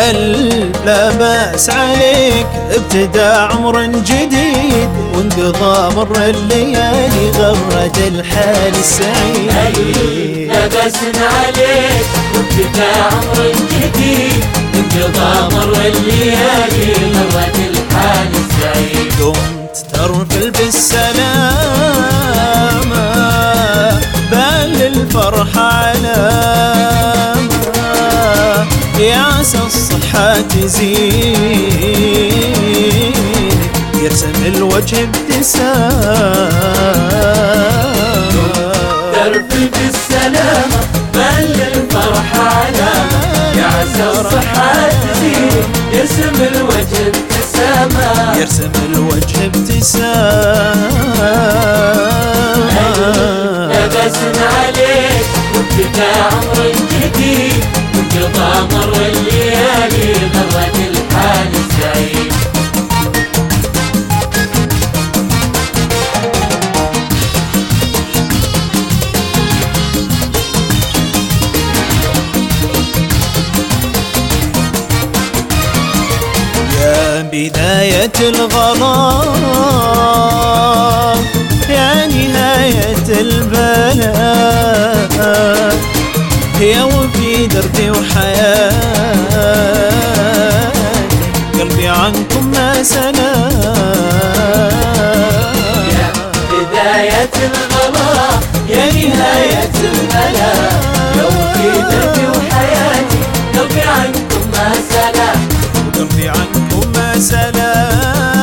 لا بأس عليك، ابتدى عمر جديد وانقضى مر الليالي غرد الحال السعيد. لا بأس عليك، ابتدى عمر جديد وانقضى مر الليالي غرد الحال السعيد. قمت ترفل بالسلامة بل الفرحة علامة، يا عسى الصحة تزيد يرسم الوجه ابتسامة. ترفل بالسلامة بل الفرحة علامة، يا عسى الصحة تزيد يرسم الوجه ابتسامة. يرسم الوجه ابتسامة. لا بأس عليك، وابتدى عمر جديد وانقضى مر الليالي غرد الحال السعيد. يا بداية الغرام، يا نهاية البلاء، يا وفي دربي وحياتي قلبي عنكم ما سلا. يا بداية الغرام، يا نهاية البلاء، يا وفي دربي وحياتي قلبي عنكم ما سلا. قلبي عنكم ما سلا.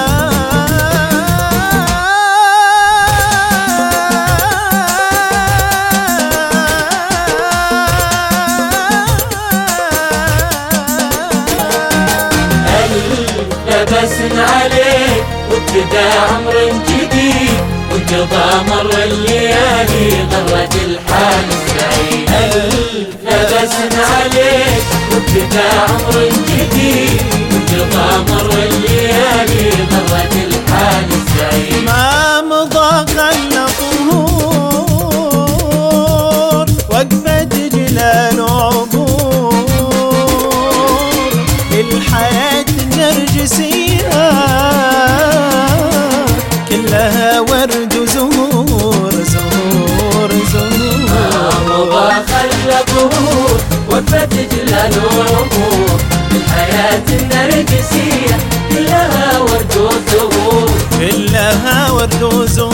لا بأس عليك، وابتدى عمر جديد وانقضى مر الليالي غرد الحال السعيد. لا بأس عليك، وابتدى عمر جديد وانقضى مر الليالي غرد الحال السعيد. ما مضى خلى طهور وقفة جلال وعبور، الحياة النرجسية كلها ورد وزهور زهور زهور. مضى خلى طهور وقفة جلال وعبور، الحياة النرجسية كلها ورد وزهور. كلها ورد وزهور.